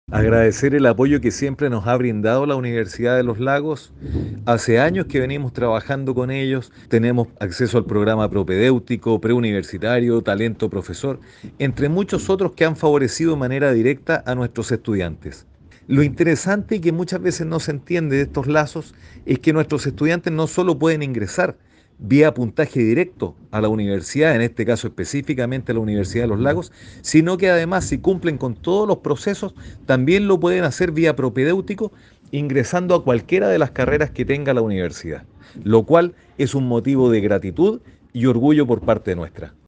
Agradecer el apoyo que siempre nos ha brindado la Universidad de los Lagos. Hace años que venimos trabajando con ellos, tenemos acceso al programa propedéutico, preuniversitario, talento profesor, entre muchos otros que han favorecido de manera directa a nuestros estudiantes. Lo interesante y que muchas veces no se entiende de estos lazos es que nuestros estudiantes no solo pueden ingresar vía puntaje directo a la universidad, en este caso específicamente a la Universidad de los Lagos, sino que además si cumplen con todos los procesos, también lo pueden hacer vía propedéutico ingresando a cualquiera de las carreras que tenga la universidad, lo cual es un motivo de gratitud y orgullo por parte nuestra.